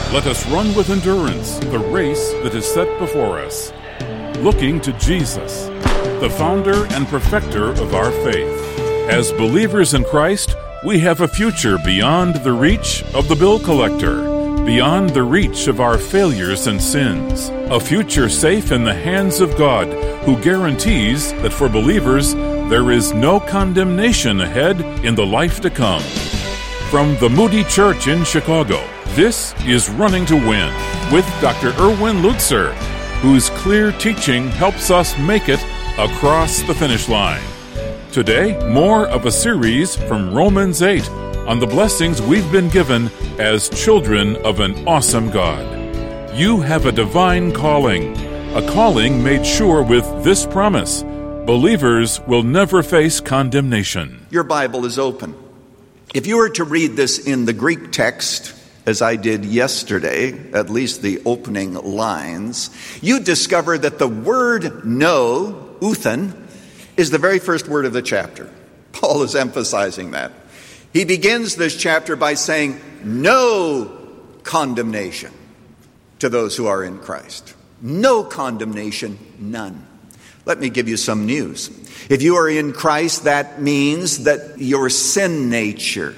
Let us run with endurance the race that is set before us, looking to Jesus, the founder and perfecter of our faith. As believers in Christ, we have a future beyond the reach of the bill collector, beyond the reach of our failures and sins, a future safe in the hands of God, who guarantees that for believers there is no condemnation ahead in the life to come. From the Moody Church in Chicago, this is Running to Win with Dr. Erwin Lutzer, whose clear teaching helps us make it across the finish line. Today, more of a series from Romans 8 on the blessings we've been given as children of an awesome God. You have a divine calling, a calling made sure with this promise: believers will never face condemnation. Your Bible is open. If you were to read this in the Greek text, as I did yesterday, at least the opening lines, you discover that the word know, uthen, is the very first word of the chapter. Paul is emphasizing that. He begins this chapter by saying, no condemnation to those who are in Christ. No condemnation, none. Let me give you some news. If you are in Christ, that means that your sin nature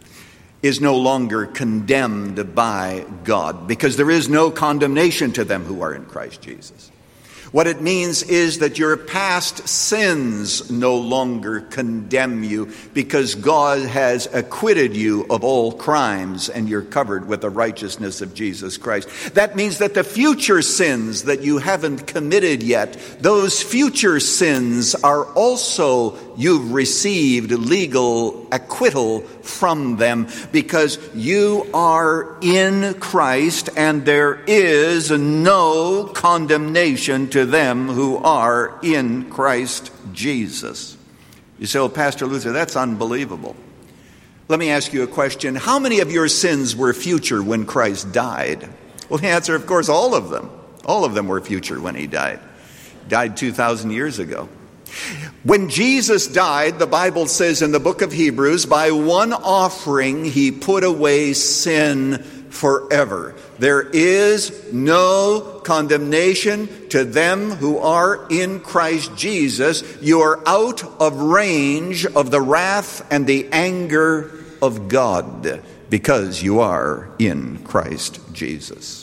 is no longer condemned by God, because there is no condemnation to them who are in Christ Jesus. What it means is that your past sins no longer condemn you, because God has acquitted you of all crimes and you're covered with the righteousness of Jesus Christ. That means that the future sins that you haven't committed yet, those future sins are also, you've received legal acquittal from them, because you are in Christ and there is no condemnation to them who are in Christ Jesus. You say, oh, Pastor Luther, that's unbelievable. Let me ask you a question. How many of your sins were future when Christ died? Well, the answer, of course, all of them. All of them were future when he died. He died 2,000 years ago. When Jesus died, the Bible says in the book of Hebrews, by one offering he put away sin forever. There is no condemnation to them who are in Christ Jesus. You are out of range of the wrath and the anger of God because you are in Christ Jesus.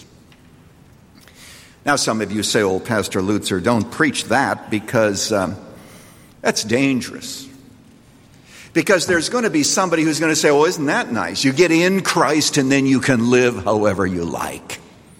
Now some of you say, oh, Pastor Lutzer, don't preach that, because that's dangerous. Because there's going to be somebody who's going to say, oh, isn't that nice? You get in Christ and then you can live however you like.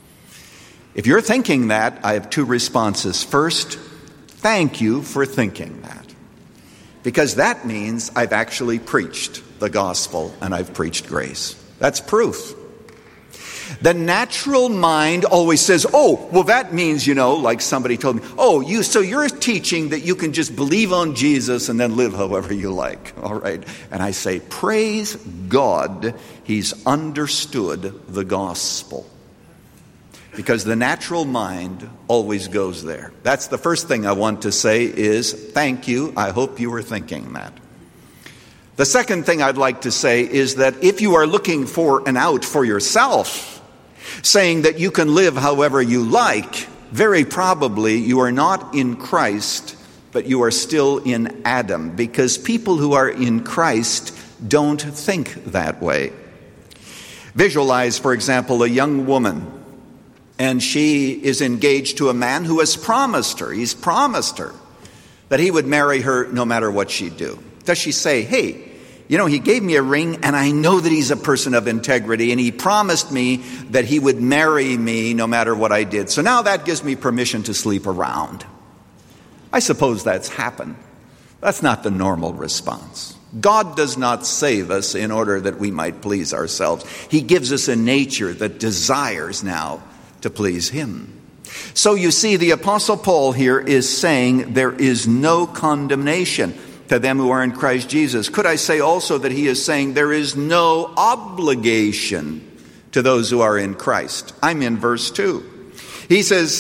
If you're thinking that, I have two responses. First, thank you for thinking that. Because that means I've actually preached the gospel and I've preached grace. That's proof. The natural mind always says, oh, well, that means, like somebody told me, so you're teaching that you can just believe on Jesus and then live however you like. All right. And I say, praise God, he's understood the gospel. Because the natural mind always goes there. That's the first thing I want to say is, thank you. I hope you were thinking that. The second thing I'd like to say is that if you are looking for an out for yourself, saying that you can live however you like, very probably you are not in Christ, but you are still in Adam, because people who are in Christ don't think that way. Visualize, for example, a young woman, and she is engaged to a man who has promised her. He's promised her that he would marry her no matter what she'd do. Does she say, hey, he gave me a ring and I know that he's a person of integrity and he promised me that he would marry me no matter what I did. So now that gives me permission to sleep around. I suppose that's happened. That's not the normal response. God does not save us in order that we might please ourselves. He gives us a nature that desires now to please him. So you see, the Apostle Paul here is saying there is no condemnation to them who are in Christ Jesus. Could I say also that he is saying there is no obligation to those who are in Christ? I'm in verse 2. He says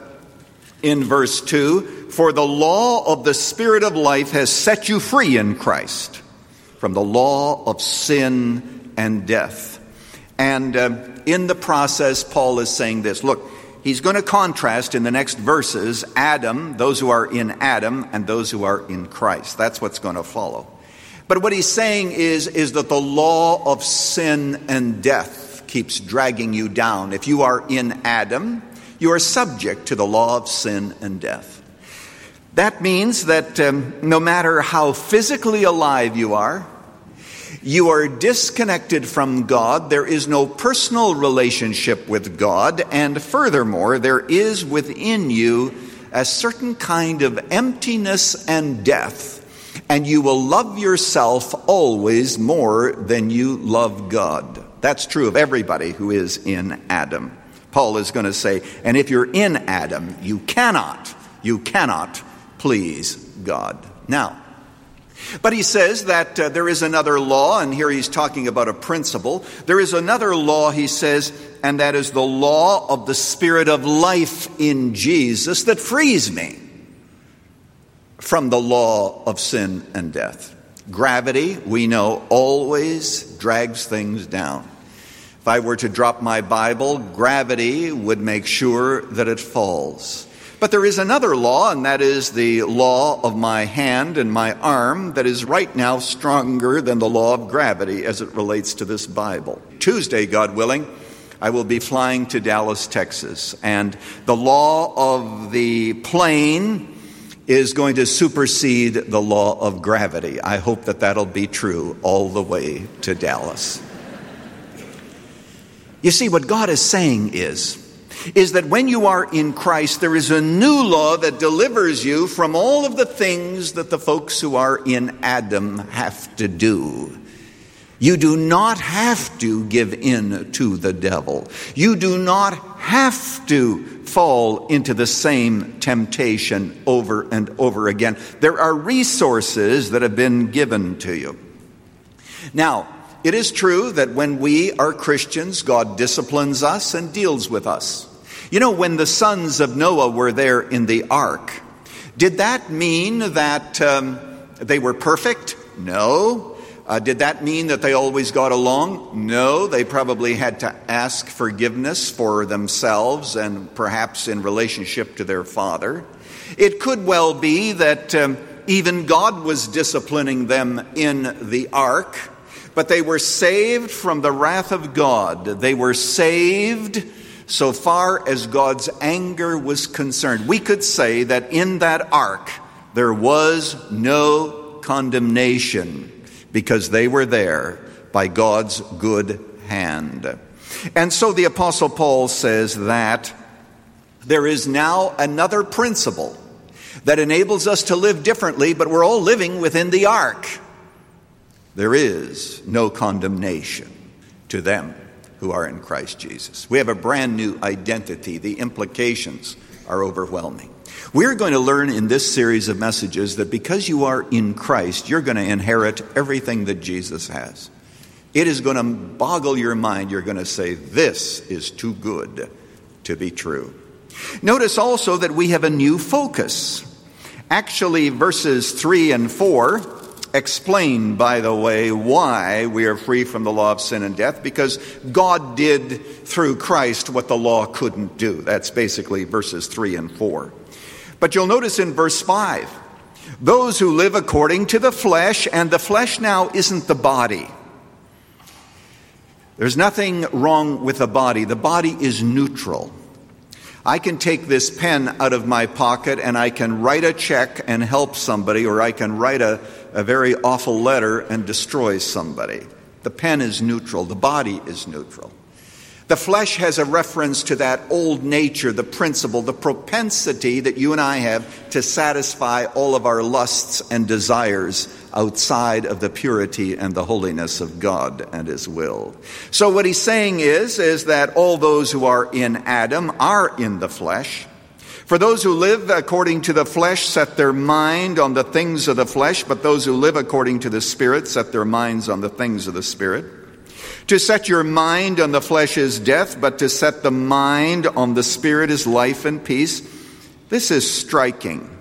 in verse 2, for the law of the Spirit of life has set you free in Christ from the law of sin and death. And in the process, Paul is saying this. Look, he's going to contrast in the next verses Adam, those who are in Adam, and those who are in Christ. That's what's going to follow. But what he's saying is that the law of sin and death keeps dragging you down. If you are in Adam, you are subject to the law of sin and death. That means that no matter how physically alive you are disconnected from God. There is no personal relationship with God. And furthermore, there is within you a certain kind of emptiness and death. And you will love yourself always more than you love God. That's true of everybody who is in Adam. Paul is going to say, and if you're in Adam, you cannot please God. Now, but he says that there is another law, and here he's talking about a principle. There is another law, he says, and that is the law of the Spirit of life in Jesus that frees me from the law of sin and death. Gravity, we know, always drags things down. If I were to drop my Bible, gravity would make sure that it falls. But there is another law, and that is the law of my hand and my arm that is right now stronger than the law of gravity as it relates to this Bible. Tuesday, God willing, I will be flying to Dallas, Texas, and the law of the plane is going to supersede the law of gravity. I hope that that'll be true all the way to Dallas. You see, what God is saying is that when you are in Christ, there is a new law that delivers you from all of the things that the folks who are in Adam have to do. You do not have to give in to the devil. You do not have to fall into the same temptation over and over again. There are resources that have been given to you. Now, it is true that when we are Christians, God disciplines us and deals with us. You know, when the sons of Noah were there in the ark, did that mean that they were perfect? No. Did that mean that they always got along? No. They probably had to ask forgiveness for themselves and perhaps in relationship to their father. It could well be that even God was disciplining them in the ark, but they were saved from the wrath of God. They were saved so far as God's anger was concerned. We could say that in that ark there was no condemnation because they were there by God's good hand. And so the Apostle Paul says that there is now another principle that enables us to live differently, but we're all living within the ark. There is no condemnation to them who are in Christ Jesus. We have a brand new identity. The implications are overwhelming. We're going to learn in this series of messages that because you are in Christ, you're going to inherit everything that Jesus has. It is going to boggle your mind. You're going to say, this is too good to be true. Notice also that we have a new focus. Actually, verses 3 and 4 explain, by the way, why we are free from the law of sin and death, because God did through Christ what the law couldn't do. That's basically verses 3 and 4. But you'll notice in verse 5, those who live according to the flesh, and the flesh now isn't the body. There's nothing wrong with the body. The body is neutral. I can take this pen out of my pocket and I can write a check and help somebody, or I can write a very awful letter and destroy somebody. The pen is neutral. The body is neutral. The flesh has a reference to that old nature, the principle, the propensity that you and I have to satisfy all of our lusts and desires outside of the purity and the holiness of God and His will. So what he's saying is that all those who are in Adam are in the flesh. For those who live according to the flesh set their mind on the things of the flesh, but those who live according to the Spirit set their minds on the things of the Spirit. To set your mind on the flesh is death, but to set the mind on the Spirit is life and peace. This is striking.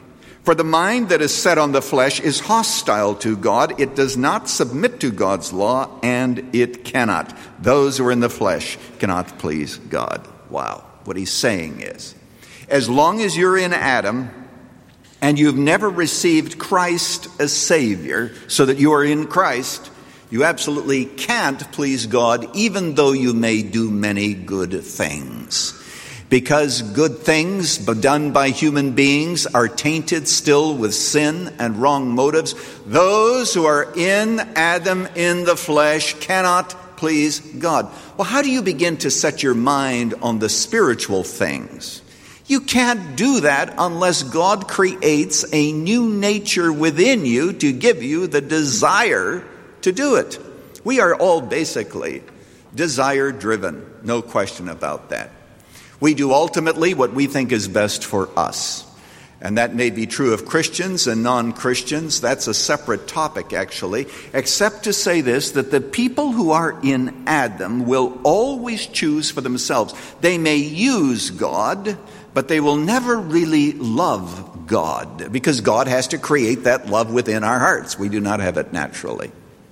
For the mind that is set on the flesh is hostile to God. It does not submit to God's law, and it cannot. Those who are in the flesh cannot please God. Wow. What he's saying is, as long as you're in Adam and you've never received Christ as Savior, so that you are in Christ, you absolutely can't please God, even though you may do many good things. Because good things done by human beings are tainted still with sin and wrong motives. Those who are in Adam in the flesh cannot please God. Well, how do you begin to set your mind on the spiritual things? You can't do that unless God creates a new nature within you to give you the desire to do it. We are all basically desire-driven, no question about that. We do ultimately what we think is best for us. And that may be true of Christians and non-Christians. That's a separate topic, actually, except to say this, that the people who are in Adam will always choose for themselves. They may use God, but they will never really love God, because God has to create that love within our hearts. We do not have it naturally.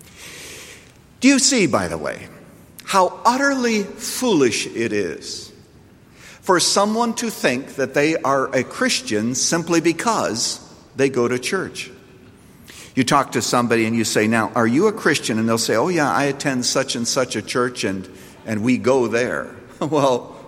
Do you see, by the way, how utterly foolish it is for someone to think that they are a Christian simply because they go to church? You talk to somebody and you say, now, are you a Christian? And they'll say, oh yeah, I attend such and such a church and we go there. Well,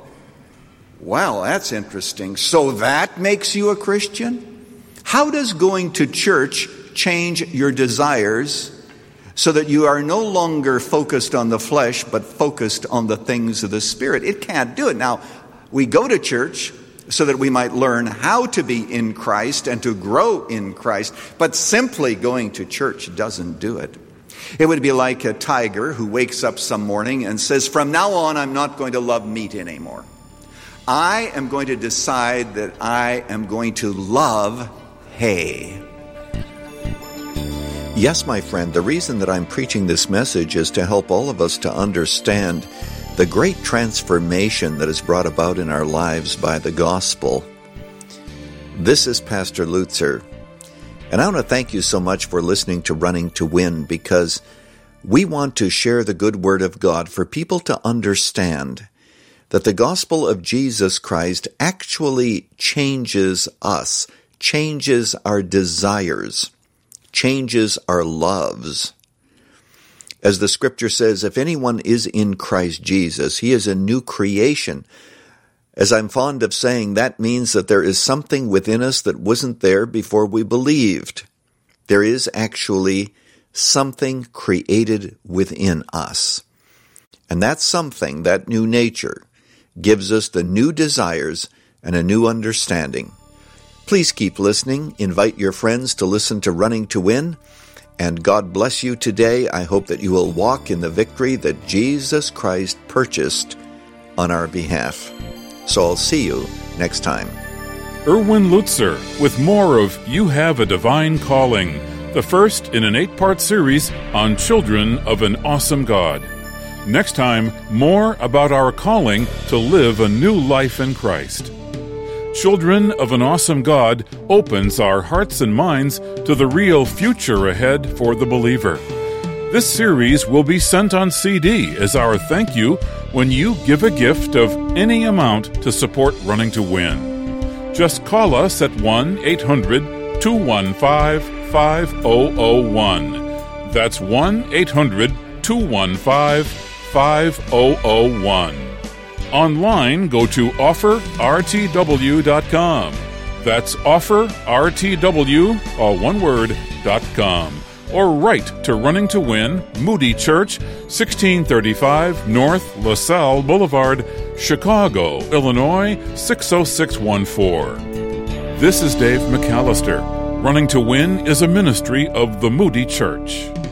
that's interesting. So that makes you a Christian? How does going to church change your desires so that you are no longer focused on the flesh, but focused on the things of the Spirit? It can't do it. Now, we go to church so that we might learn how to be in Christ and to grow in Christ, but simply going to church doesn't do it. It would be like a tiger who wakes up some morning and says, from now on, I'm not going to love meat anymore. I am going to decide that I am going to love hay. Yes, my friend, the reason that I'm preaching this message is to help all of us to understand the great transformation that is brought about in our lives by the gospel. This is Pastor Lutzer, and I want to thank you so much for listening to Running to Win, because we want to share the good word of God for people to understand that the gospel of Jesus Christ actually changes us, changes our desires, changes our loves. As the scripture says, if anyone is in Christ Jesus, he is a new creation. As I'm fond of saying, that means that there is something within us that wasn't there before we believed. There is actually something created within us. And that something, that new nature, gives us the new desires and a new understanding. Please keep listening. Invite your friends to listen to Running to Win. And God bless you today. I hope that you will walk in the victory that Jesus Christ purchased on our behalf. So I'll see you next time. Erwin Lutzer with more of You Have a Divine Calling, the first in an 8-part series on children of an awesome God. Next time, more about our calling to live a new life in Christ. Children of an Awesome God opens our hearts and minds to the real future ahead for the believer. This series will be sent on CD as our thank you when you give a gift of any amount to support Running to Win. Just call us at 1-800-215-5001. That's 1-800-215-5001. Online, go to offerrtw.com. That's offerrtw, all one word, .com. Or write to Running to Win, Moody Church, 1635 North LaSalle Boulevard, Chicago, Illinois, 60614. This is Dave McAllister. Running to Win is a ministry of the Moody Church.